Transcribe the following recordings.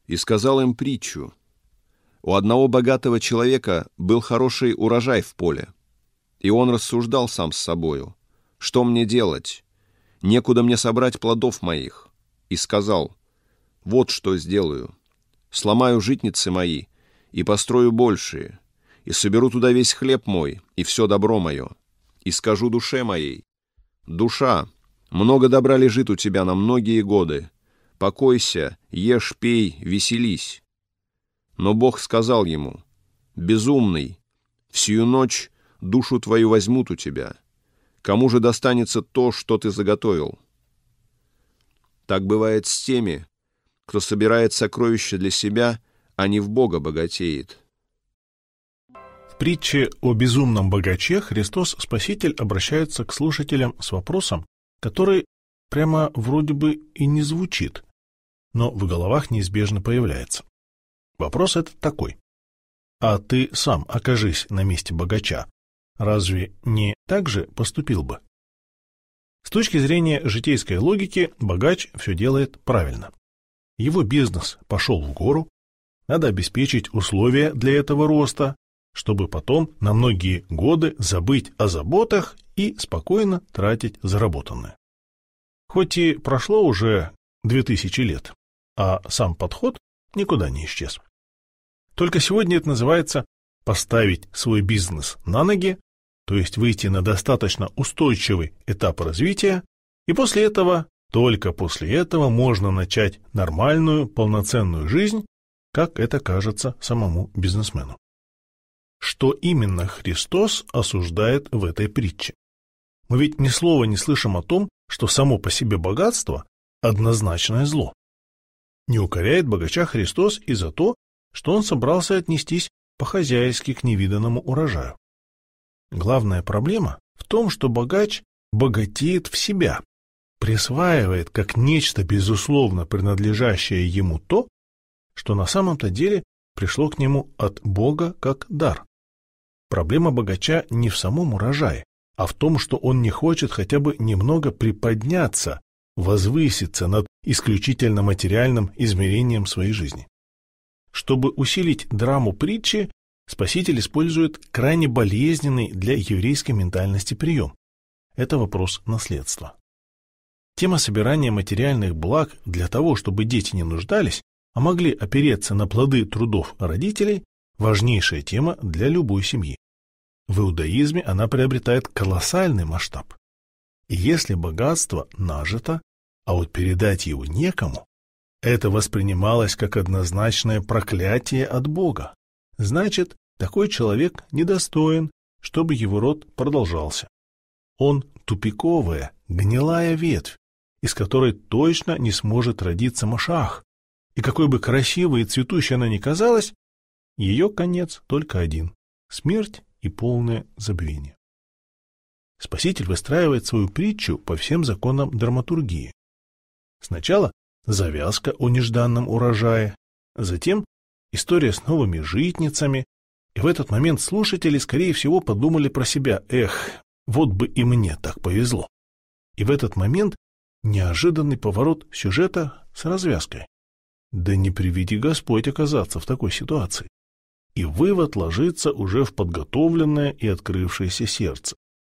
и сказал им притчу. У одного богатого человека был хороший урожай в поле, и он рассуждал сам с собою: что мне делать? Некуда мне собрать плодов моих. И сказал: вот что сделаю. Сломаю житницы мои и построю большие, и соберу туда весь хлеб мой и все добро мое, и скажу душе моей: душа, много добра лежит у тебя на многие годы. Покойся, ешь, пей, веселись. Но Бог сказал ему: безумный, всю ночь душу твою возьмут у тебя. Кому же достанется то, что ты заготовил? Так бывает с теми, кто собирает сокровища для себя, а не в Бога богатеет. В притче о безумном богаче Христос Спаситель обращается к слушателям с вопросом, который прямо вроде бы и не звучит, но в головах неизбежно появляется. Вопрос этот такой: а ты сам окажись на месте богача, разве не так же поступил бы? С точки зрения житейской логики, богач все делает правильно. Его бизнес пошел в гору, надо обеспечить условия для этого роста, чтобы потом на многие годы забыть о заботах и спокойно тратить заработанное. Хоть и прошло уже 2000 лет, а сам подход никуда не исчез. Только сегодня это называется поставить свой бизнес на ноги, то есть выйти на достаточно устойчивый этап развития, и после этого, только после этого можно начать нормальную, полноценную жизнь, как это кажется самому бизнесмену. Что именно Христос осуждает в этой притче? Мы ведь ни слова не слышим о том, что само по себе богатство – однозначное зло. Не укоряет богача Христос и за то, что он собрался отнестись по-хозяйски к невиданному урожаю. Главная проблема в том, что богач богатеет в себя, присваивает как нечто безусловно принадлежащее ему то, что на самом-то деле пришло к нему от Бога как дар. Проблема богача не в самом урожае, а в том, что он не хочет хотя бы немного приподняться, возвыситься над исключительно материальным измерением своей жизни. Чтобы усилить драму притчи, Спаситель использует крайне болезненный для еврейской ментальности прием. Это вопрос наследства. Тема собирания материальных благ для того, чтобы дети не нуждались, а могли опереться на плоды трудов родителей, важнейшая тема для любой семьи. В иудаизме она приобретает колоссальный масштаб. И если богатство нажито, а вот передать его некому, это воспринималось как однозначное проклятие от Бога. Значит, такой человек недостоин, чтобы его род продолжался. Он тупиковая, гнилая ветвь, из которой точно не сможет родиться Машиах. И какой бы красивой и цветущей она ни казалась, ее конец только один – смерть и полное забвение. Спаситель выстраивает свою притчу по всем законам драматургии. Сначала завязка о нежданном урожае, затем история с новыми житницами, и в этот момент слушатели, скорее всего, подумали про себя: «Эх, вот бы и мне так повезло». И в этот момент неожиданный поворот сюжета с развязкой. Да не приведи Господь оказаться в такой ситуации. И вывод ложится уже в подготовленное и открывшееся сердце.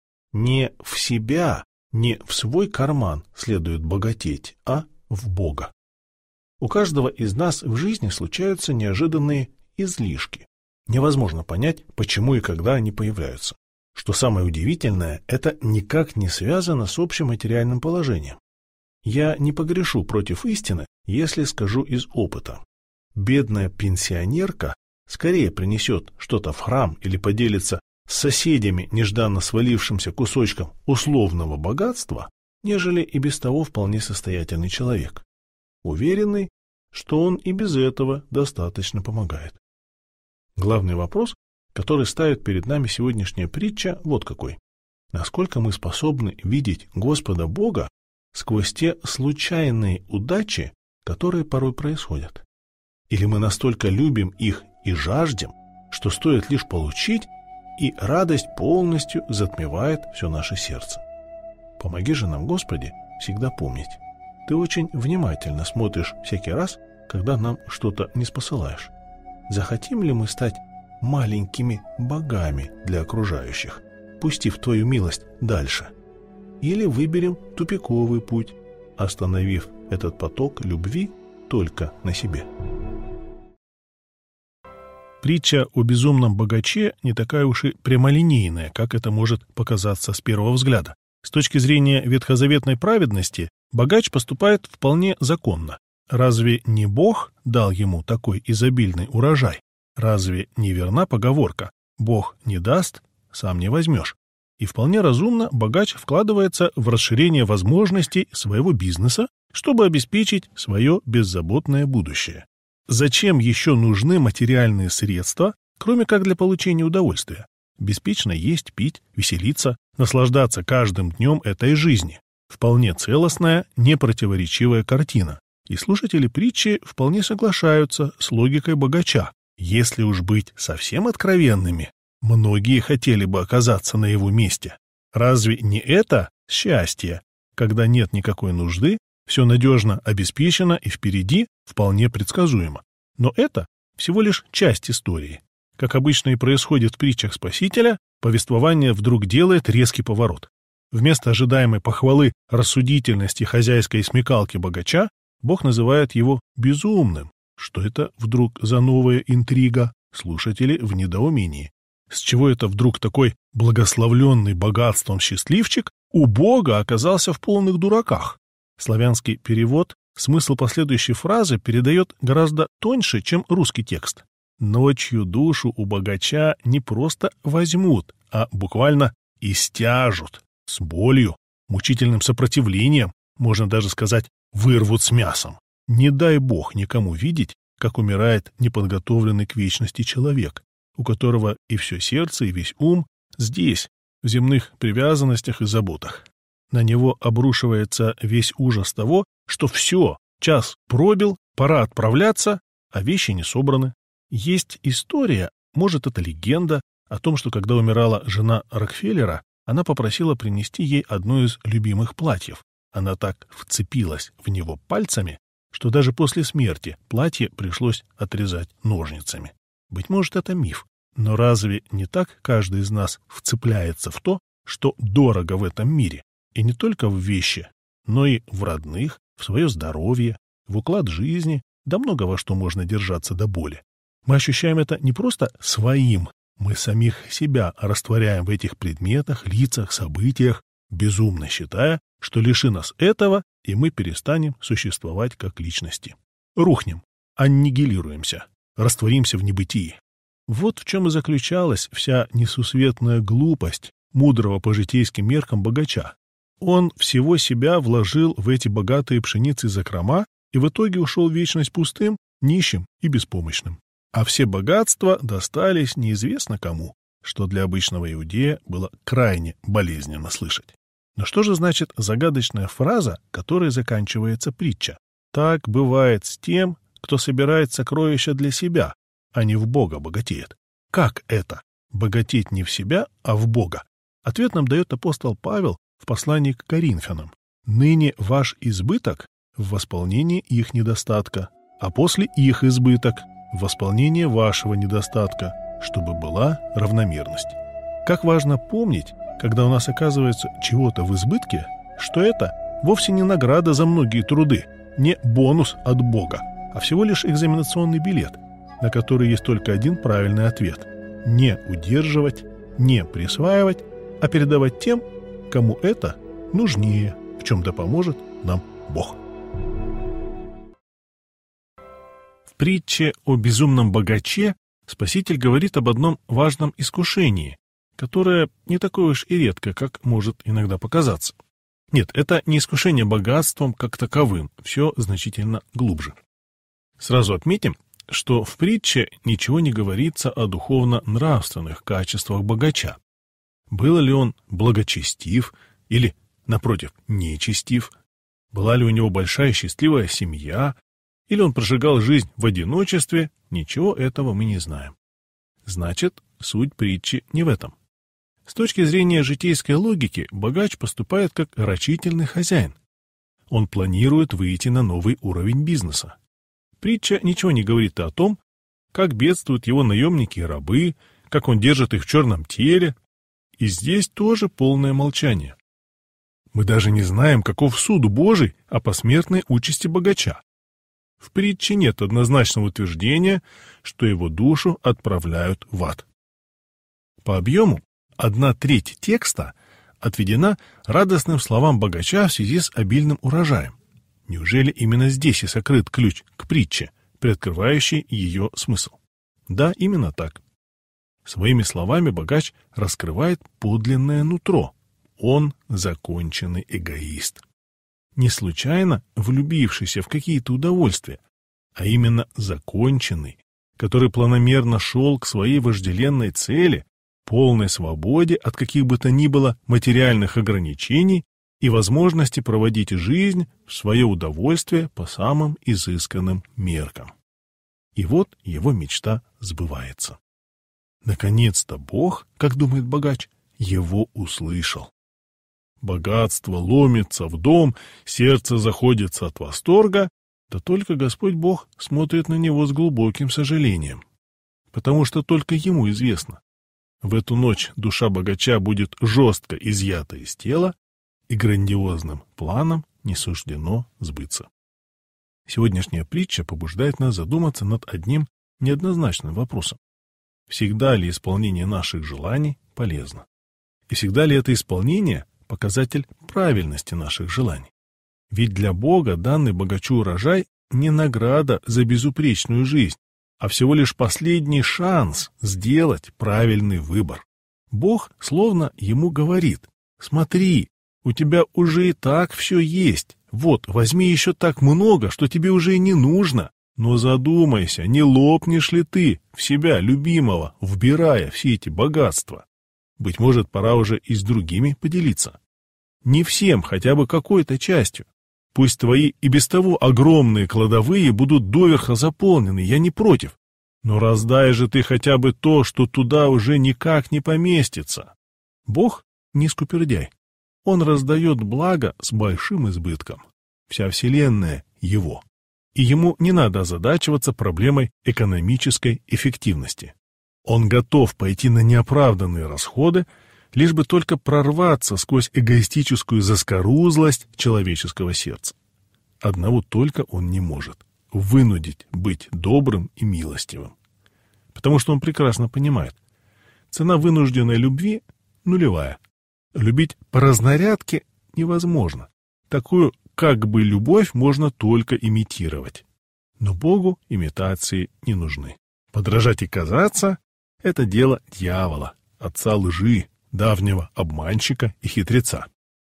Не в себя, не в свой карман следует богатеть, а в Бога. У каждого из нас в жизни случаются неожиданные излишки. Невозможно понять, почему и когда они появляются. Что самое удивительное, это никак не связано с общим материальным положением. Я не погрешу против истины, если скажу из опыта. Бедная пенсионерка скорее принесет что-то в храм или поделится с соседями нежданно свалившимся кусочком условного богатства, нежели и без того вполне состоятельный человек, уверенный, что он и без этого достаточно помогает. Главный вопрос, который ставит перед нами сегодняшняя притча, вот какой. Насколько мы способны видеть Господа Бога сквозь те случайные удачи, которые порой происходят? Или мы настолько любим их и жаждем, что стоит лишь получить, и радость полностью затмевает все наше сердце? Помоги же нам, Господи, всегда помнить. Ты очень внимательно смотришь всякий раз, когда нам что-то не спосылаешь? Захотим ли мы стать маленькими богами для окружающих, пустив твою милость дальше? Или выберем тупиковый путь, остановив этот поток любви только на себе? Притча о безумном богаче не такая уж и прямолинейная, как это может показаться с первого взгляда. С точки зрения ветхозаветной праведности, богач поступает вполне законно. Разве не Бог дал ему такой изобильный урожай? Разве не верна поговорка «Бог не даст, сам не возьмешь»? И вполне разумно богач вкладывается в расширение возможностей своего бизнеса, чтобы обеспечить свое беззаботное будущее. Зачем еще нужны материальные средства, кроме как для получения удовольствия? Беспечно есть, пить, веселиться, наслаждаться каждым днем этой жизни. Вполне целостная, непротиворечивая картина. И слушатели притчи вполне соглашаются с логикой богача. Если уж быть совсем откровенными, многие хотели бы оказаться на его месте. Разве не это счастье, когда нет никакой нужды, все надежно обеспечено и впереди вполне предсказуемо? Но это всего лишь часть истории. Как обычно и происходит в притчах Спасителя, повествование вдруг делает резкий поворот. Вместо ожидаемой похвалы рассудительности хозяйской смекалки богача, Бог называет его безумным. Что это вдруг за новая интрига? Слушатели в недоумении. С чего это вдруг такой благословленный богатством счастливчик у Бога оказался в полных дураках? Славянский перевод смысл последующей фразы передает гораздо тоньше, чем русский текст. Ночью душу у богача не просто возьмут, а буквально истяжут, с болью, мучительным сопротивлением, можно даже сказать, вырвут с мясом. Не дай Бог никому видеть, как умирает неподготовленный к вечности человек, у которого и все сердце, и весь ум здесь, в земных привязанностях и заботах. На него обрушивается весь ужас того, что все, час пробил, пора отправляться, а вещи не собраны. Есть история, может, это легенда, о том, что когда умирала жена Рокфеллера, она попросила принести ей одно из любимых платьев. Она так вцепилась в него пальцами, что даже после смерти платье пришлось отрезать ножницами. Быть может, это миф, но разве не так каждый из нас вцепляется в то, что дорого в этом мире? И не только в вещи, но и в родных, в свое здоровье, в уклад жизни, да много во что можно держаться до боли. Мы ощущаем это не просто своим, мы самих себя растворяем в этих предметах, лицах, событиях, безумно считая, что лиши нас этого, и мы перестанем существовать как личности. Рухнем, аннигилируемся, растворимся в небытии. Вот в чем и заключалась вся несусветная глупость мудрого по житейским меркам богача. Он всего себя вложил в эти богатые пшеницы закрома и в итоге ушел в вечность пустым, нищим и беспомощным. А все богатства достались неизвестно кому, что для обычного иудея было крайне болезненно слышать. Но что же значит загадочная фраза, которой заканчивается притча? Так бывает с тем, кто собирает сокровища для себя, а не в Бога богатеет. Как это? Богатеть не в себя, а в Бога. Ответ нам дает апостол Павел в послании к Коринфянам. «Ныне ваш избыток в восполнении их недостатка, а после их избыток в восполнение вашего недостатка, чтобы была равномерность». Как важно помнить, когда у нас оказывается чего-то в избытке, что это вовсе не награда за многие труды, не бонус от Бога, а всего лишь экзаменационный билет, на который есть только один правильный ответ – не удерживать, не присваивать, а передавать тем, кому это нужнее, в чем-то поможет нам Бог. В притче о безумном богаче Спаситель говорит об одном важном искушении, которое не такое уж и редко, как может иногда показаться. Нет, это не искушение богатством как таковым, все значительно глубже. Сразу отметим, что в притче ничего не говорится о духовно-нравственных качествах богача. Был ли он благочестив или, напротив, нечестив? Была ли у него большая счастливая семья? Или он прожигал жизнь в одиночестве? Ничего этого мы не знаем. Значит, суть притчи не в этом. С точки зрения житейской логики, богач поступает как рачительный хозяин. Он планирует выйти на новый уровень бизнеса. Притча ничего не говорит о том, как бедствуют его наемники и рабы, как он держит их в черном теле. И здесь тоже полное молчание. Мы даже не знаем, каков суд Божий о посмертной участи богача. В притче нет однозначного утверждения, что его душу отправляют в ад. По объему 1/3 текста отведена радостным словам богача в связи с обильным урожаем. Неужели именно здесь и сокрыт ключ к притче, приоткрывающий ее смысл? Да, именно так. Своими словами богач раскрывает подлинное нутро. Он законченный эгоист. Не случайно влюбившийся в какие-то удовольствия, а именно законченный, который планомерно шел к своей вожделенной цели, полной свободе от каких бы то ни было материальных ограничений и возможности проводить жизнь в свое удовольствие по самым изысканным меркам. И вот его мечта сбывается. Наконец-то Бог, как думает богач, его услышал. Богатство ломится в дом, сердце заходится от восторга, да только Господь Бог смотрит на него с глубоким сожалением, потому что только ему известно. В эту ночь душа богача будет жестко изъята из тела, и грандиозным планам не суждено сбыться. Сегодняшняя притча побуждает нас задуматься над одним неоднозначным вопросом. Всегда ли исполнение наших желаний полезно? И всегда ли это исполнение показатель правильности наших желаний? Ведь для Бога данный богачу урожай не награда за безупречную жизнь, а всего лишь последний шанс сделать правильный выбор. Бог словно ему говорит: смотри, у тебя уже и так все есть, вот, возьми еще так много, что тебе уже и не нужно, но задумайся, не лопнешь ли ты в себя любимого, вбирая все эти богатства? Быть может, пора уже и с другими поделиться. Не всем, хотя бы какой-то частью. Пусть твои и без того огромные кладовые будут доверха заполнены, я не против. Но раздай же ты хотя бы то, что туда уже никак не поместится. Бог не скупердяй. Он раздает благо с большим избытком. Вся вселенная его. И ему не надо озадачиваться проблемой экономической эффективности. Он готов пойти на неоправданные расходы, лишь бы только прорваться сквозь эгоистическую заскорузлость человеческого сердца. Одного только он не может — вынудить быть добрым и милостивым. Потому что он прекрасно понимает, цена вынужденной любви нулевая. Любить по разнарядке невозможно. Такую как бы любовь можно только имитировать. Но Богу имитации не нужны. Подражать и казаться — это дело дьявола, отца лжи, давнего обманщика и хитреца.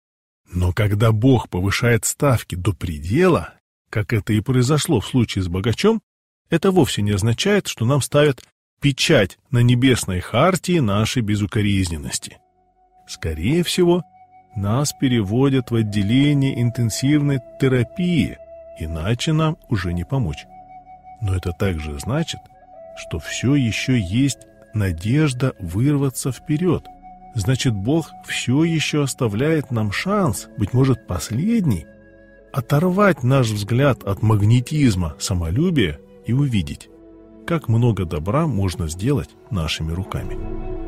Но когда Бог повышает ставки до предела, как это и произошло в случае с богачом, это вовсе не означает, что нам ставят печать на небесной хартии нашей безукоризненности. Скорее всего, нас переводят в отделение интенсивной терапии, иначе нам уже не помочь. Но это также значит, что все еще есть надежда вырваться вперед. Значит, Бог все еще оставляет нам шанс, быть может, последний, оторвать наш взгляд от магнетизма самолюбия и увидеть, как много добра можно сделать нашими руками.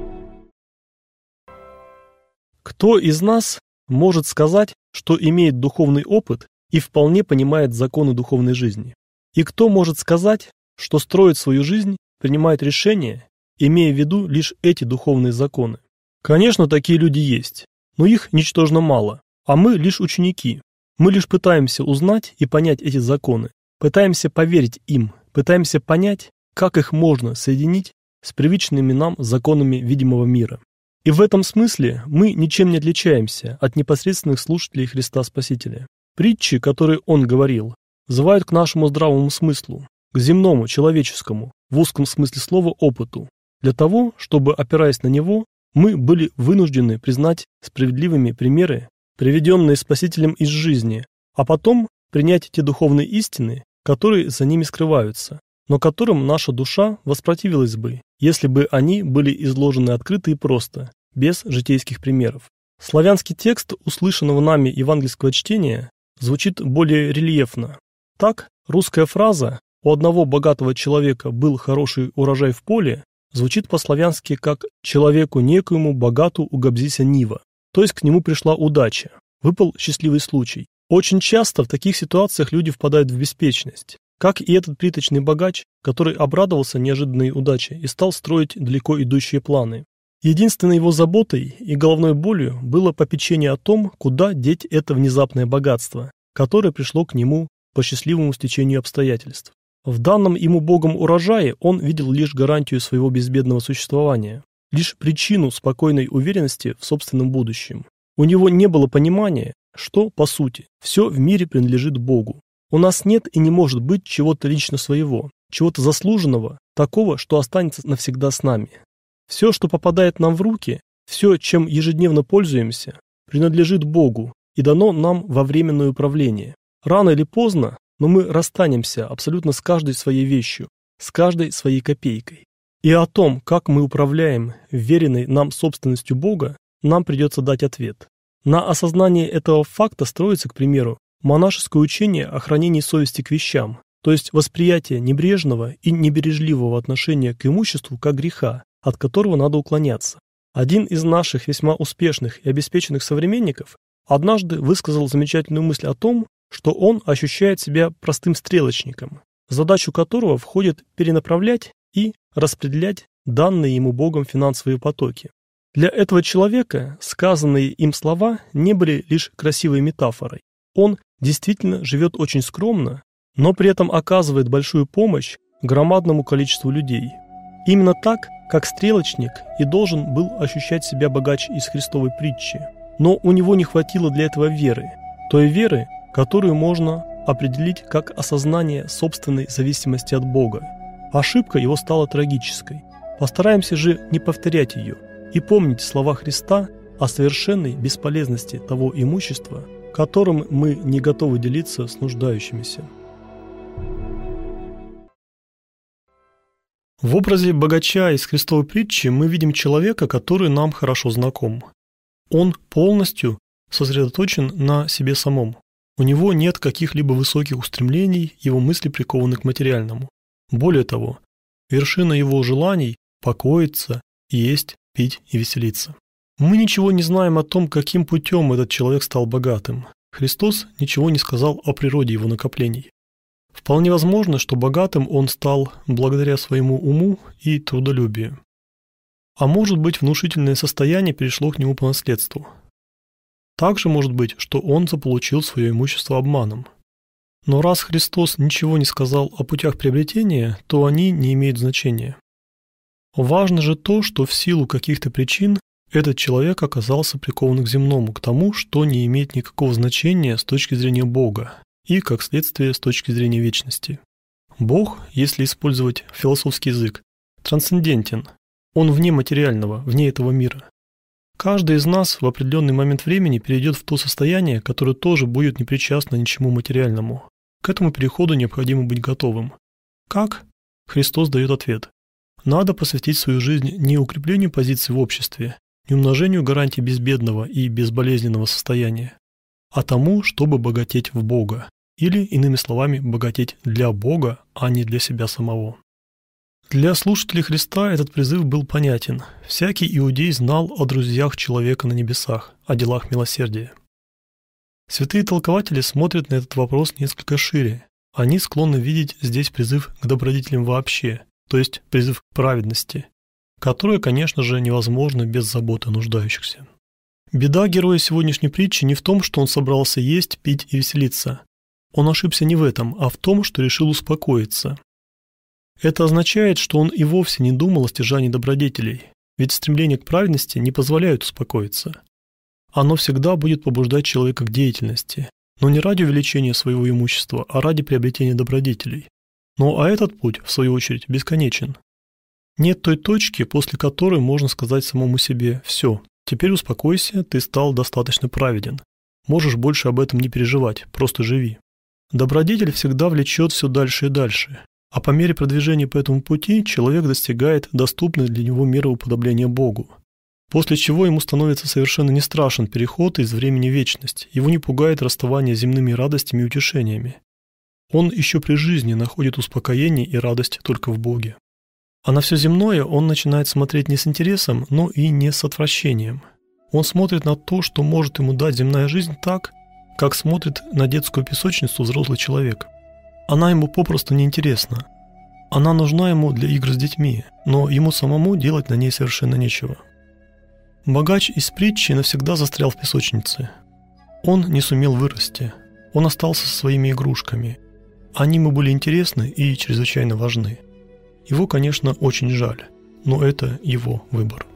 Кто из нас может сказать, что имеет духовный опыт и вполне понимает законы духовной жизни? И кто может сказать, что строит свою жизнь, принимает решения, имея в виду лишь эти духовные законы? Конечно, такие люди есть, но их ничтожно мало, а мы лишь ученики. Мы лишь пытаемся узнать и понять эти законы, пытаемся поверить им, пытаемся понять, как их можно соединить с привычными нам законами видимого мира. И в этом смысле мы ничем не отличаемся от непосредственных слушателей Христа Спасителя. Притчи, которые Он говорил, взывают к нашему здравому смыслу, к земному, человеческому, в узком смысле слова опыту, для того, чтобы, опираясь на него, мы были вынуждены признать справедливыми примеры, приведенные Спасителем из жизни, а потом принять те духовные истины, которые за ними скрываются, но которым наша душа воспротивилась бы, если бы они были изложены открыто и просто, без житейских примеров. Славянский текст услышанного нами евангельского чтения звучит более рельефно. Так, русская фраза у одного богатого человека был хороший урожай в поле, звучит по-славянски как «человеку некоему богату угобзися нива», то есть к нему пришла удача, выпал счастливый случай. Очень часто в таких ситуациях люди впадают в беспечность, как и этот приточный богач, который обрадовался неожиданной удаче и стал строить далеко идущие планы. Единственной его заботой и головной болью было попечение о том, куда деть это внезапное богатство, которое пришло к нему по счастливому стечению обстоятельств. В данном ему Богом урожае он видел лишь гарантию своего безбедного существования, лишь причину спокойной уверенности в собственном будущем. У него не было понимания, что, по сути, все в мире принадлежит Богу. У нас нет и не может быть чего-то лично своего, чего-то заслуженного, такого, что останется навсегда с нами. Все, что попадает нам в руки, все, чем ежедневно пользуемся, принадлежит Богу и дано нам во временное управление. Рано или поздно, но мы расстанемся абсолютно с каждой своей вещью, с каждой своей копейкой. И о том, как мы управляем веренной нам собственностью Бога, нам придется дать ответ. На осознание этого факта строится, к примеру, монашеское учение о хранении совести к вещам, то есть восприятие небрежного и небережливого отношения к имуществу как греха, от которого надо уклоняться. Один из наших весьма успешных и обеспеченных современников однажды высказал замечательную мысль о том, что он ощущает себя простым стрелочником, в задачу которого входит перенаправлять и распределять данные ему Богом финансовые потоки. Для этого человека сказанные им слова не были лишь красивой метафорой. Он действительно живет очень скромно, но при этом оказывает большую помощь громадному количеству людей. Именно так, как стрелочник и должен был ощущать себя богач из Христовой притчи. Но у него не хватило для этого веры, той веры, которую можно определить как осознание собственной зависимости от Бога. Ошибка его стала трагической. Постараемся же не повторять ее и помнить слова Христа о совершенной бесполезности того имущества, которым мы не готовы делиться с нуждающимися. В образе богача из Христовой притчи мы видим человека, который нам хорошо знаком. Он полностью сосредоточен на себе самом. У него нет каких-либо высоких устремлений, его мысли прикованы к материальному. Более того, вершина его желаний – покоиться, есть, пить и веселиться. Мы ничего не знаем о том, каким путем этот человек стал богатым. Христос ничего не сказал о природе его накоплений. Вполне возможно, что богатым он стал благодаря своему уму и трудолюбию. А может быть, внушительное состояние перешло к нему по наследству. Также может быть, что он заполучил свое имущество обманом. Но раз Христос ничего не сказал о путях приобретения, то они не имеют значения. Важно же то, что в силу каких-то причин этот человек оказался прикован к земному, к тому, что не имеет никакого значения с точки зрения Бога и, как следствие, с точки зрения вечности. Бог, если использовать философский язык, трансцендентен, он вне материального, вне этого мира. Каждый из нас в определенный момент времени перейдет в то состояние, которое тоже будет непричастно ничему материальному. К этому переходу необходимо быть готовым. Как? Христос дает ответ. Надо посвятить свою жизнь не укреплению позиций в обществе, не умножению гарантий безбедного и безболезненного состояния, а тому, чтобы богатеть в Бога, или, иными словами, богатеть для Бога, а не для себя самого. Для слушателей Христа этот призыв был понятен. Всякий иудей знал о друзьях человека на небесах, о делах милосердия. Святые толкователи смотрят на этот вопрос несколько шире. Они склонны видеть здесь призыв к добродетелям вообще, то есть призыв к праведности, которое, конечно же, невозможно без заботы о нуждающихся. Беда героя сегодняшней притчи не в том, что он собрался есть, пить и веселиться. Он ошибся не в этом, а в том, что решил успокоиться. Это означает, что он и вовсе не думал о стяжании добродетелей, ведь стремление к праведности не позволяет успокоиться. Оно всегда будет побуждать человека к деятельности, но не ради увеличения своего имущества, а ради приобретения добродетелей. А этот путь, в свою очередь, бесконечен. Нет той точки, после которой можно сказать самому себе «все, теперь успокойся, ты стал достаточно праведен. Можешь больше об этом не переживать, просто живи». Добродетель всегда влечет все дальше и дальше, а по мере продвижения по этому пути человек достигает доступной для него меры уподобления Богу, после чего ему становится совершенно не страшен переход из времени в вечность, его не пугает расставание с земными радостями и утешениями. Он еще при жизни находит успокоение и радость только в Боге. А на все земное он начинает смотреть не с интересом, но и не с отвращением. Он смотрит на то, что может ему дать земная жизнь так, как смотрит на детскую песочницу взрослый человек. Она ему попросту неинтересна. Она нужна ему для игр с детьми, но ему самому делать на ней совершенно нечего. Богач из притчи навсегда застрял в песочнице. Он не сумел вырасти. Он остался со своими игрушками. Они ему были интересны и чрезвычайно важны. Его, конечно, очень жаль, но это его выбор.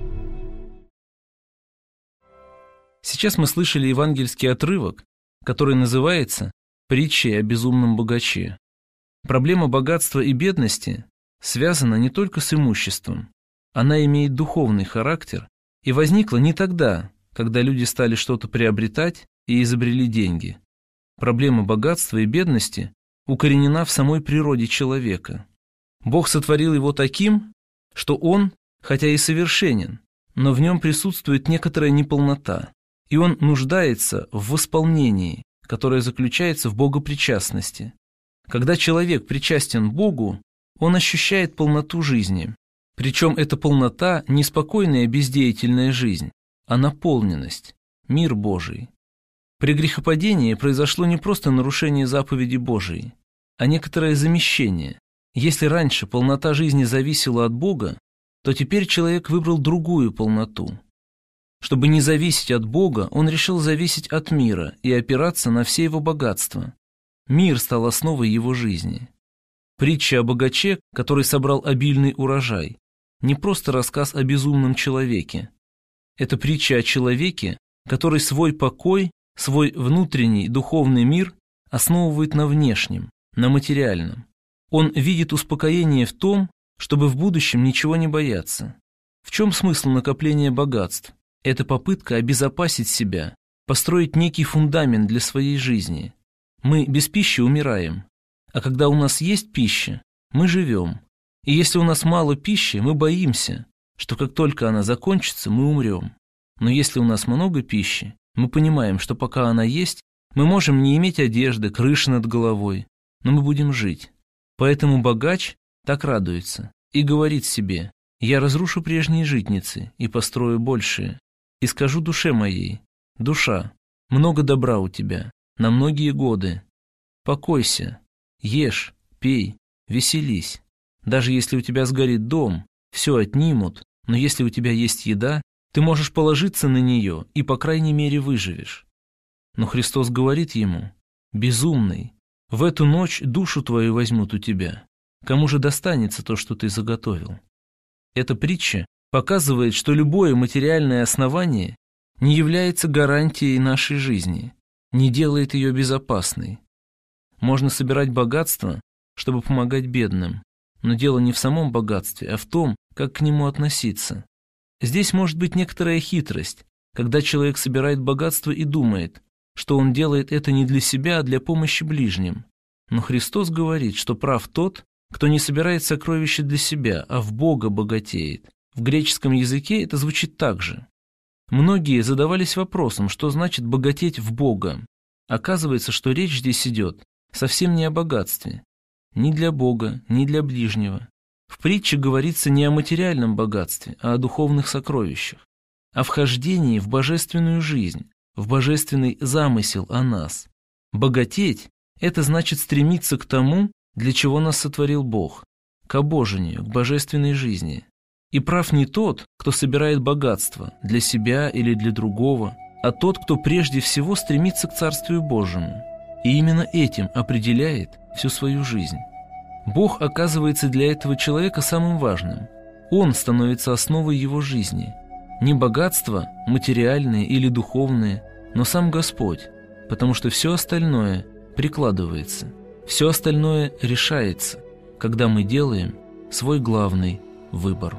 Сейчас мы слышали евангельский отрывок, который называется «Притчей о безумном богаче». Проблема богатства и бедности связана не только с имуществом. Она имеет духовный характер и возникла не тогда, когда люди стали что-то приобретать и изобрели деньги. Проблема богатства и бедности укоренена в самой природе человека. Бог сотворил его таким, что он, хотя и совершенен, но в нем присутствует некоторая неполнота, и он нуждается в восполнении, которое заключается в богопричастности. Когда человек причастен Богу, он ощущает полноту жизни. Причем эта полнота не спокойная бездеятельная жизнь, а наполненность, мир Божий. При грехопадении произошло не просто нарушение заповеди Божией, а некоторое замещение. Если раньше полнота жизни зависела от Бога, то теперь человек выбрал другую полноту. Чтобы не зависеть от Бога, он решил зависеть от мира и опираться на все его богатства. Мир стал основой его жизни. Притча о богаче, который собрал обильный урожай, не просто рассказ о безумном человеке. Это притча о человеке, который свой покой, свой внутренний духовный мир основывает на внешнем, на материальном. Он видит успокоение в том, чтобы в будущем ничего не бояться. В чем смысл накопления богатств? Это попытка обезопасить себя, построить некий фундамент для своей жизни. Мы без пищи умираем, а когда у нас есть пища, мы живем. И если у нас мало пищи, мы боимся, что как только она закончится, мы умрем. Но если у нас много пищи, мы понимаем, что пока она есть, мы можем не иметь одежды, крыши над головой, но мы будем жить. Поэтому богач так радуется и говорит себе: «Я разрушу прежние житницы и построю большие, и скажу душе моей: душа, много добра у тебя, на многие годы. Покойся, ешь, пей, веселись. Даже если у тебя сгорит дом, все отнимут, но если у тебя есть еда, ты можешь положиться на нее и, по крайней мере, выживешь». Но Христос говорит ему: «Безумный, в эту ночь душу твою возьмут у тебя. Кому же достанется то, что ты заготовил?» Эта притча показывает, что любое материальное основание не является гарантией нашей жизни, не делает ее безопасной. Можно собирать богатство, чтобы помогать бедным, но дело не в самом богатстве, а в том, как к нему относиться. Здесь может быть некоторая хитрость, когда человек собирает богатство и думает, что он делает это не для себя, а для помощи ближним. Но Христос говорит, что прав тот, кто не собирает сокровища для себя, а в Бога богатеет. В греческом языке это звучит так же. Многие задавались вопросом, что значит богатеть в Бога. Оказывается, что речь здесь идет совсем не о богатстве. Ни для Бога, ни для ближнего. В притче говорится не о материальном богатстве, а о духовных сокровищах. О вхождении в божественную жизнь, в божественный замысел о нас. Богатеть – это значит стремиться к тому, для чего нас сотворил Бог, к обожению, к божественной жизни. И прав не тот, кто собирает богатство для себя или для другого, а тот, кто прежде всего стремится к Царствию Божьему. И именно этим определяет всю свою жизнь. Бог оказывается для этого человека самым важным. Он становится основой его жизни. Не богатство, материальные или духовные, но сам Господь, потому что все остальное прикладывается, все остальное решается, когда мы делаем свой главный выбор.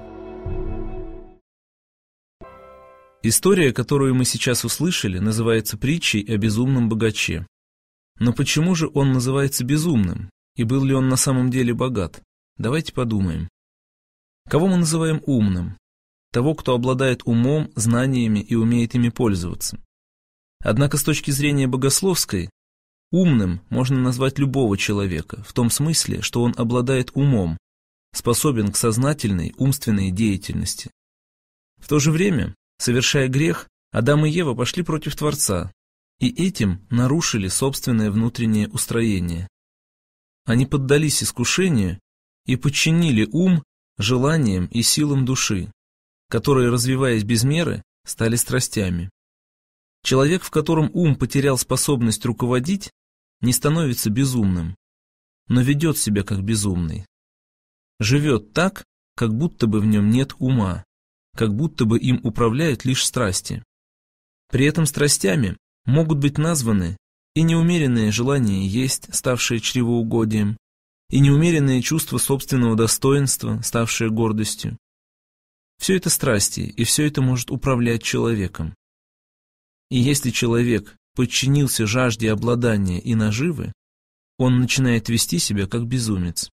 История, которую мы сейчас услышали, называется притчей о безумном богаче. Но почему же он называется безумным? И был ли он на самом деле богат? Давайте подумаем. Кого мы называем умным? Того, кто обладает умом, знаниями и умеет ими пользоваться. Однако с точки зрения богословской, Умным можно назвать любого человека, в том смысле, что он обладает умом, способен к сознательной умственной деятельности. В то же время, совершая грех, Адам и Ева пошли против Творца, и этим нарушили собственное внутреннее устроение. Они поддались искушению и подчинили ум желаниям и силам души, которые, развиваясь без меры, стали страстями. Человек, в котором ум потерял способность руководить, не становится безумным, но ведет себя как безумный. Живет так, как будто бы в нем нет ума, как будто бы им управляют лишь страсти. При этом страстями могут быть названы и неумеренное желание есть, ставшее чревоугодием, и неумеренное чувство собственного достоинства, ставшее гордостью. Все это страсти, и все это может управлять человеком. И если человек подчинился жажде обладания и наживы, он начинает вести себя как безумец.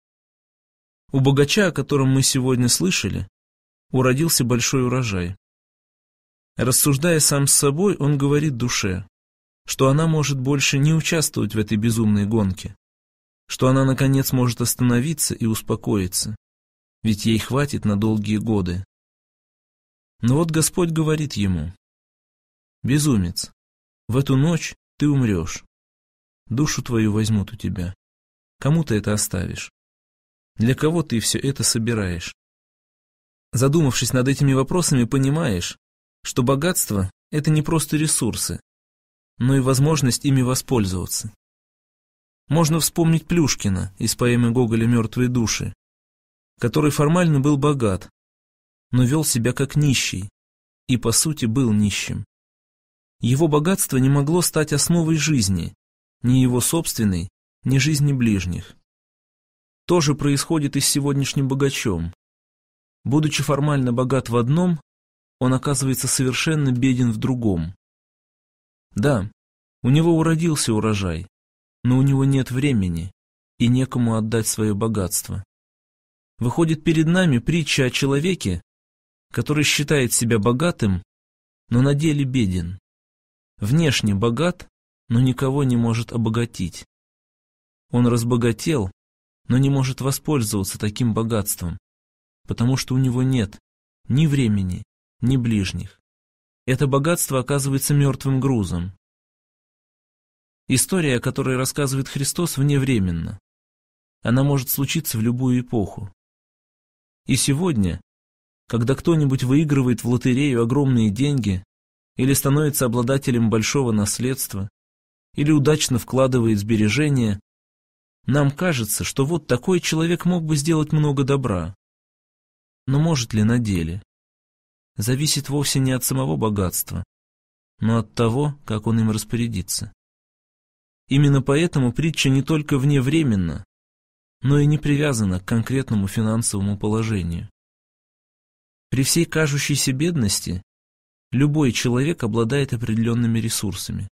У богача, о котором мы сегодня слышали, уродился большой урожай. Рассуждая сам с собой, он говорит душе, что она может больше не участвовать в этой безумной гонке, что она, наконец, может остановиться и успокоиться, ведь ей хватит на долгие годы. Но вот Господь говорит ему: «Безумец, в эту ночь ты умрешь, душу твою возьмут у тебя. Кому ты это оставишь? Для кого ты все это собираешь?» Задумавшись над этими вопросами, понимаешь, что богатство – это не просто ресурсы, но и возможность ими воспользоваться. Можно вспомнить Плюшкина из поэмы Гоголя «Мертвые души», который формально был богат, но вел себя как нищий и, по сути, был нищим. Его богатство не могло стать основой жизни, ни его собственной, ни жизни ближних. То же происходит и с сегодняшним богачом. Будучи формально богат в одном, он оказывается совершенно беден в другом. Да, у него уродился урожай, но у него нет времени и некому отдать свое богатство. Выходит перед нами притча о человеке, который считает себя богатым, но на деле беден. Внешне богат, но никого не может обогатить. Он разбогател, но не может воспользоваться таким богатством, потому что у него нет ни времени, ни ближних. Это богатство оказывается мертвым грузом. История, о которой рассказывает Христос, вневременна. Она может случиться в любую эпоху. И сегодня, когда кто-нибудь выигрывает в лотерею огромные деньги, или становится обладателем большого наследства, или удачно вкладывает сбережения, нам кажется, что вот такой человек мог бы сделать много добра. Но может ли на деле? Зависит вовсе не от самого богатства, но от того, как он им распорядится. Именно поэтому притча не только вневременна, но и не привязана к конкретному финансовому положению. При всей кажущейся бедности любой человек обладает определенными ресурсами.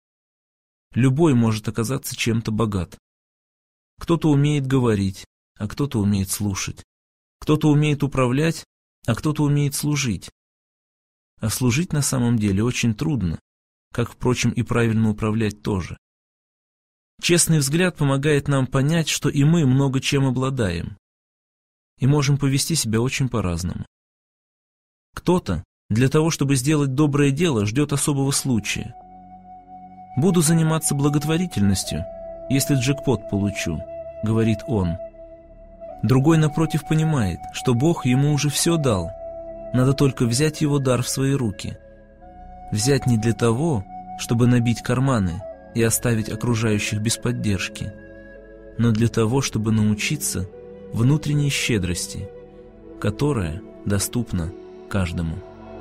Любой может оказаться чем-то богат. Кто-то умеет говорить, а кто-то умеет слушать. Кто-то умеет управлять, а кто-то умеет служить. А служить на самом деле очень трудно, как, впрочем, и правильно управлять тоже. Честный взгляд помогает нам понять, что и мы много чем обладаем, и можем повести себя очень по-разному. Кто-то для того, чтобы сделать доброе дело, ждет особого случая. «Буду заниматься благотворительностью, если джекпот получу», — говорит он. Другой, напротив, понимает, что Бог ему уже все дал, надо только взять его дар в свои руки. Взять не для того, чтобы набить карманы и оставить окружающих без поддержки, но для того, чтобы научиться внутренней щедрости, которая доступна каждому.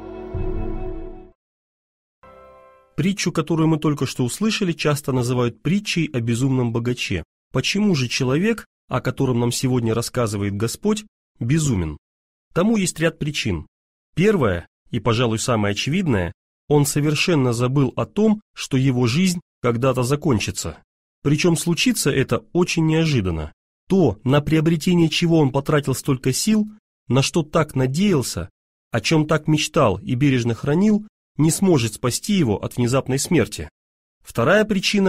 Притчу, которую мы только что услышали, часто называют притчей о безумном богаче. Почему же человек, о котором нам сегодня рассказывает Господь, безумен? Тому есть ряд причин. Первое, и, пожалуй, самое очевидное, он совершенно забыл о том, что его жизнь когда-то закончится. Причем случится это очень неожиданно. То, на приобретение чего он потратил столько сил, на что так надеялся, о чем так мечтал и бережно хранил, не сможет спасти его от внезапной смерти. Вторая причина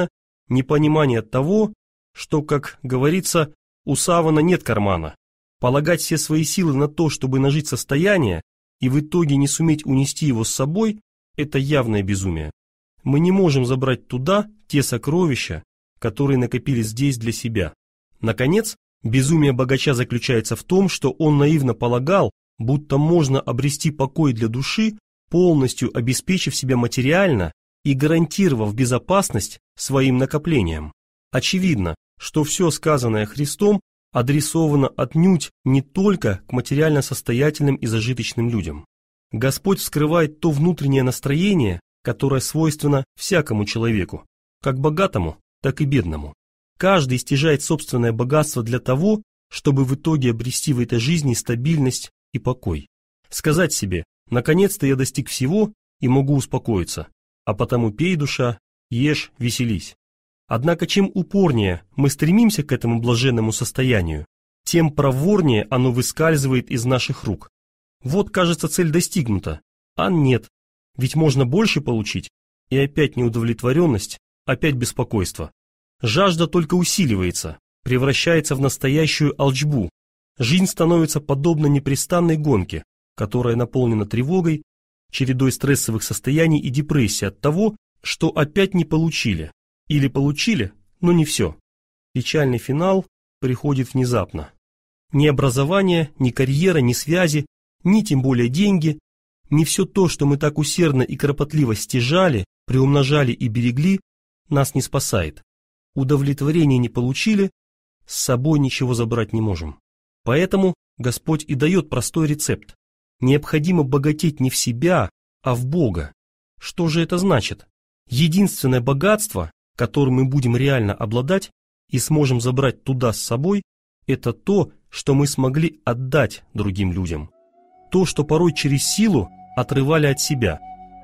непонимание того, что, как говорится, у савана нет кармана. Полагать все свои силы на то, чтобы нажить состояние, и в итоге не суметь унести его с собой, это явное безумие. Мы не можем забрать туда те сокровища, которые накопили здесь для себя. Наконец, безумие богача заключается в том, что он наивно полагал, будто можно обрести покой для души, полностью обеспечив себя материально и гарантировав безопасность своим накоплениям. Очевидно, что все сказанное Христом адресовано отнюдь не только к материально состоятельным и зажиточным людям. Господь вскрывает то внутреннее настроение, которое свойственно всякому человеку, как богатому, так и бедному. Каждый стяжает собственное богатство для того, чтобы в итоге обрести в этой жизни стабильность и покой. Сказать себе: наконец-то я достиг всего и могу успокоиться, а потому пей, душа, ешь, веселись. Однако чем упорнее мы стремимся к этому блаженному состоянию, тем проворнее оно выскальзывает из наших рук. Вот, кажется, цель достигнута, а нет, ведь можно больше получить, и опять неудовлетворенность, опять беспокойство. Жажда только усиливается, превращается в настоящую алчбу. Жизнь становится подобна непрестанной гонке, которая наполнена тревогой, чередой стрессовых состояний и депрессии от того, что опять не получили. Или получили, но не все. Печальный финал приходит внезапно. Ни образование, ни карьера, ни связи, ни тем более деньги, ни все то, что мы так усердно и кропотливо стяжали, приумножали и берегли, нас не спасает. Удовлетворения не получили, с собой ничего забрать не можем. Поэтому Господь и дает простой рецепт. Необходимо богатеть не в себя, а в Бога. Что же это значит? Единственное богатство, которым мы будем реально обладать и сможем забрать туда с собой, это то, что мы смогли отдать другим людям. То, что порой через силу отрывали от себя.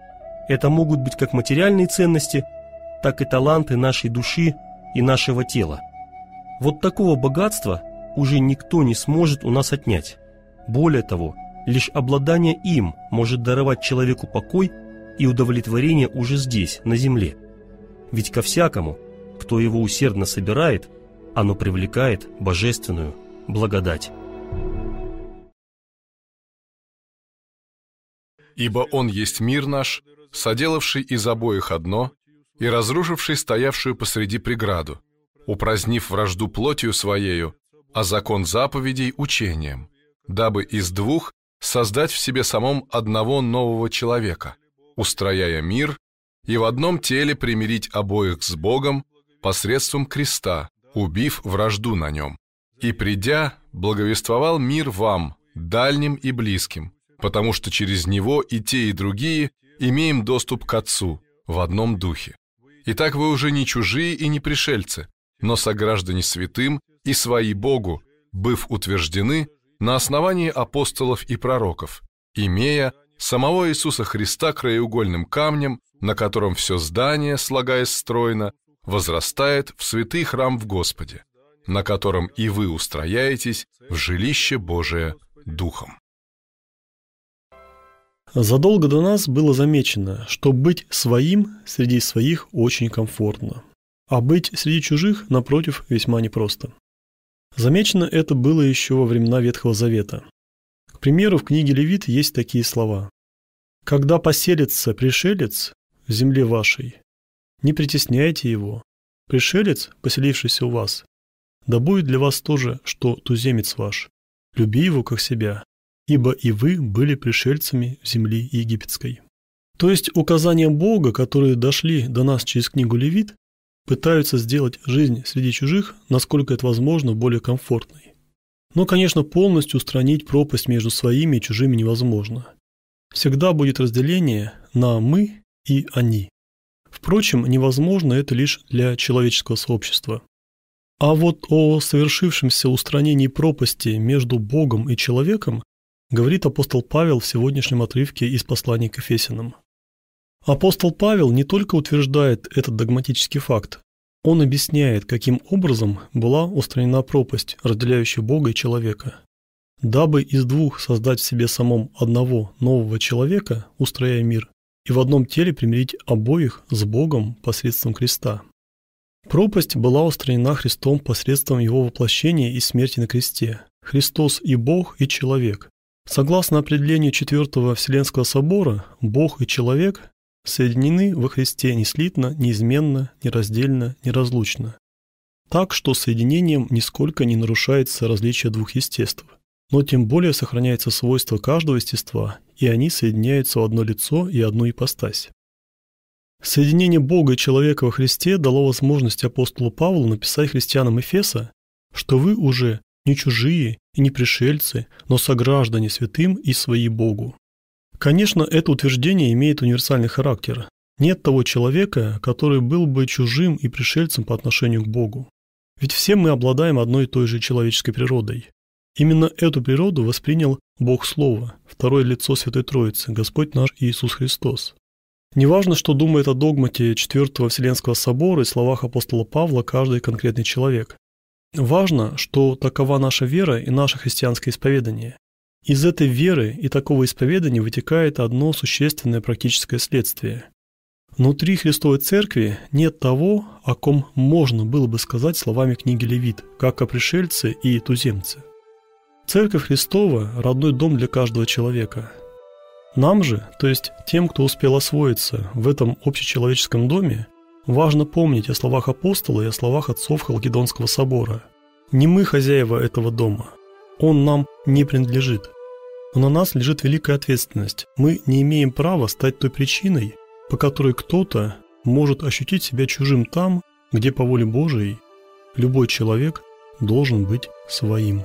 Это могут быть как материальные ценности, так и таланты нашей души и нашего тела. Вот такого богатства уже никто не сможет у нас отнять. Более того, лишь обладание им может даровать человеку покой и удовлетворение уже здесь, на земле. Ведь ко всякому, кто его усердно собирает, оно привлекает божественную благодать. Ибо Он есть мир наш, соделавший из обоих одно и разрушивший стоявшую посреди преграду, упразднив вражду плотью Своею, а закон заповедей учением, дабы из двух создать в себе самом одного нового человека, устрояя мир, и в одном теле примирить обоих с Богом посредством креста, убив вражду на нем. И придя, благовествовал мир вам, дальним и близким, потому что через него и те, и другие имеем доступ к Отцу в одном духе. Итак, вы уже не чужие и не пришельцы, но сограждане святым и свои Богу, быв утверждены на основании апостолов и пророков, имея самого Иисуса Христа краеугольным камнем, на котором все здание, слагаясь стройно, возрастает в святый храм в Господе, на котором и вы устрояетесь в жилище Божие Духом. Задолго до нас было замечено, что быть своим среди своих очень комфортно, а быть среди чужих, напротив, весьма непросто. Замечено это было еще во времена Ветхого Завета. К примеру, в книге Левит есть такие слова: «Когда поселится пришелец в земле вашей, не притесняйте его. Пришелец, поселившийся у вас, да будет для вас тоже, что туземец ваш. Люби его как себя, ибо и вы были пришельцами в земле египетской». То есть указания Бога, которые дошли до нас через книгу Левит, пытаются сделать жизнь среди чужих, насколько это возможно, более комфортной. Но, конечно, полностью устранить пропасть между своими и чужими невозможно. Всегда будет разделение на «мы» и «они». Впрочем, невозможно это лишь для человеческого сообщества. А вот о совершившемся устранении пропасти между Богом и человеком говорит апостол Павел в сегодняшнем отрывке из послания к Ефесянам. Апостол Павел не только утверждает этот догматический факт, он объясняет, каким образом была устранена пропасть, разделяющая Бога и человека. Дабы из двух создать в себе самом одного нового человека, устрояя мир, и в одном теле примирить обоих с Богом посредством креста. Пропасть была устранена Христом посредством Его воплощения и смерти на кресте. Христос и Бог, и человек. Согласно определению Четвертого Вселенского собора, Бог и человек соединены во Христе неслитно, неизменно, нераздельно, неразлучно. Так что соединением нисколько не нарушается различие двух естеств, но тем более сохраняется свойство каждого естества, и они соединяются в одно лицо и одну ипостась. Соединение Бога и человека во Христе дало возможность апостолу Павлу написать христианам Эфеса, что вы уже не чужие и не пришельцы, но сограждане святым и свои Богу. Конечно, это утверждение имеет универсальный характер. Нет того человека, который был бы чужим и пришельцем по отношению к Богу. Ведь все мы обладаем одной и той же человеческой природой. Именно эту природу воспринял Бог Слово, второе лицо Святой Троицы, Господь наш Иисус Христос. Неважно, что думает о догмате Четвертого Вселенского собора и словах апостола Павла каждый конкретный человек. Важно, что такова наша вера и наше христианское исповедание. Из этой веры и такого исповедания вытекает одно существенное практическое следствие. Внутри Христовой Церкви нет того, о ком можно было бы сказать словами книги Левит, как о пришельце и туземце. Церковь Христова – родной дом для каждого человека. Нам же, то есть тем, кто успел освоиться в этом общечеловеческом доме, важно помнить о словах апостола и о словах отцов Халкидонского собора. Не мы хозяева этого дома, он нам не принадлежит. Но на нас лежит великая ответственность. Мы не имеем права стать той причиной, по которой кто-то может ощутить себя чужим там, где по воле Божией любой человек должен быть своим.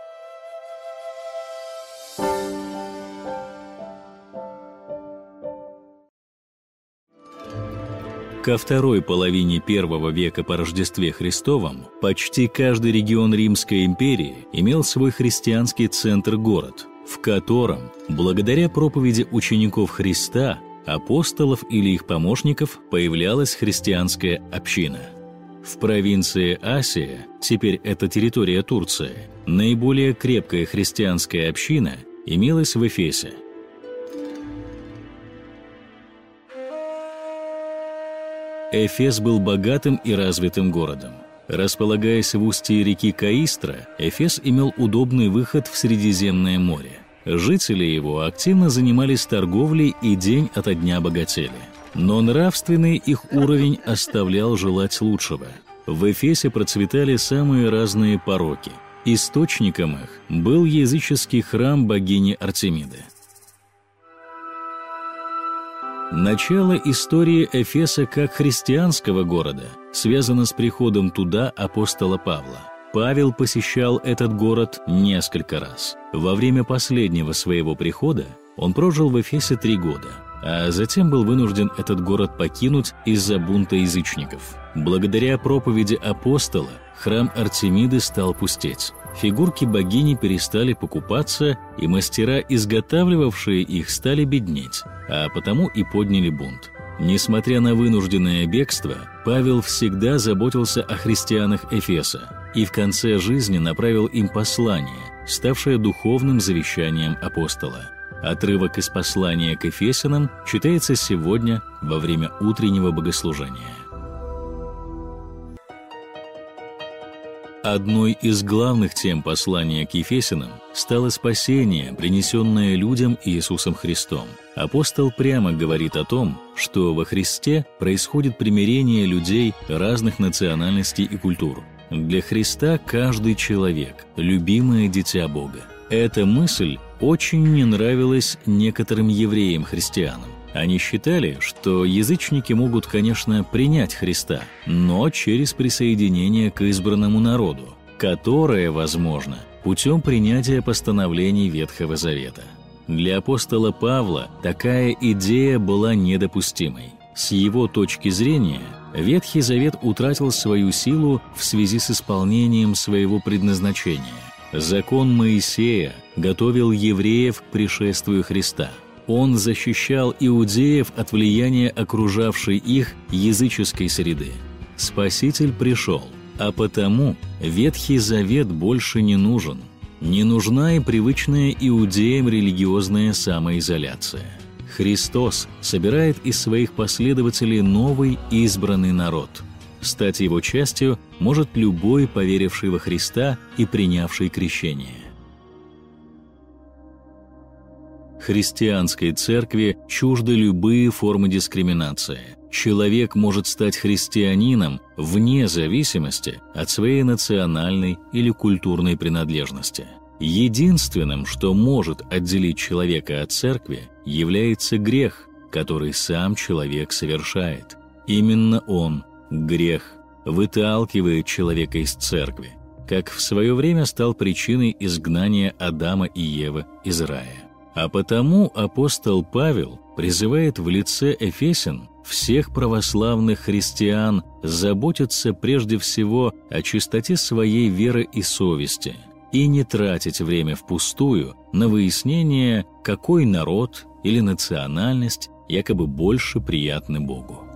Ко второй половине I века по Рождестве Христовом почти каждый регион Римской империи имел свой христианский центр-город, в котором, благодаря проповеди учеников Христа, апостолов или их помощников, появлялась христианская община. В провинции Асия, теперь это территория Турции, наиболее крепкая христианская община имелась в Эфесе. Эфес был богатым и развитым городом. Располагаясь в устье реки Каистра, Эфес имел удобный выход в Средиземное море. Жители его активно занимались торговлей и день ото дня богатели. Но нравственный их уровень оставлял желать лучшего. В Эфесе процветали самые разные пороки. Источником их был языческий храм богини Артемиды. Начало истории Эфеса как христианского города связано с приходом туда апостола Павла. Павел посещал этот город несколько раз. Во время последнего своего прихода он прожил в Эфесе 3 года, а затем был вынужден этот город покинуть из-за бунта язычников. Благодаря проповеди апостола храм Артемиды стал пустеть. Фигурки богини перестали покупаться, и мастера, изготавливавшие их, стали беднеть, а потому и подняли бунт. Несмотря на вынужденное бегство, Павел всегда заботился о христианах Эфеса и в конце жизни направил им послание, ставшее духовным завещанием апостола. Отрывок из послания к Эфесянам читается сегодня во время утреннего богослужения. Одной из главных тем послания к Ефесянам стало спасение, принесенное людям Иисусом Христом. Апостол прямо говорит о том, что во Христе происходит примирение людей разных национальностей и культур. Для Христа каждый человек – любимое дитя Бога. Эта мысль очень не нравилась некоторым евреям-христианам. Они считали, что язычники могут, конечно, принять Христа, но через присоединение к избранному народу, которое возможно путем принятия постановлений Ветхого Завета. Для апостола Павла такая идея была недопустимой. С его точки зрения, Ветхий Завет утратил свою силу в связи с исполнением своего предназначения. Закон Моисея готовил евреев к пришествию Христа. Он защищал иудеев от влияния окружавшей их языческой среды. Спаситель пришел, а потому Ветхий Завет больше не нужен. Не нужна и привычная иудеям религиозная самоизоляция. Христос собирает из своих последователей новый избранный народ. стать его частью может любой поверивший во Христа и принявший крещение. Христианской церкви чужды любые формы дискриминации. Человек может стать христианином вне зависимости от своей национальной или культурной принадлежности. Единственным, что может отделить человека от церкви, является грех, который сам человек совершает. Именно он, грех, выталкивает человека из церкви, как в свое время стал причиной изгнания Адама и Евы из рая. А потому апостол Павел призывает в лице Эфесян всех православных христиан заботиться прежде всего о чистоте своей веры и совести и не тратить время впустую на выяснение, какой народ или национальность якобы больше приятны Богу.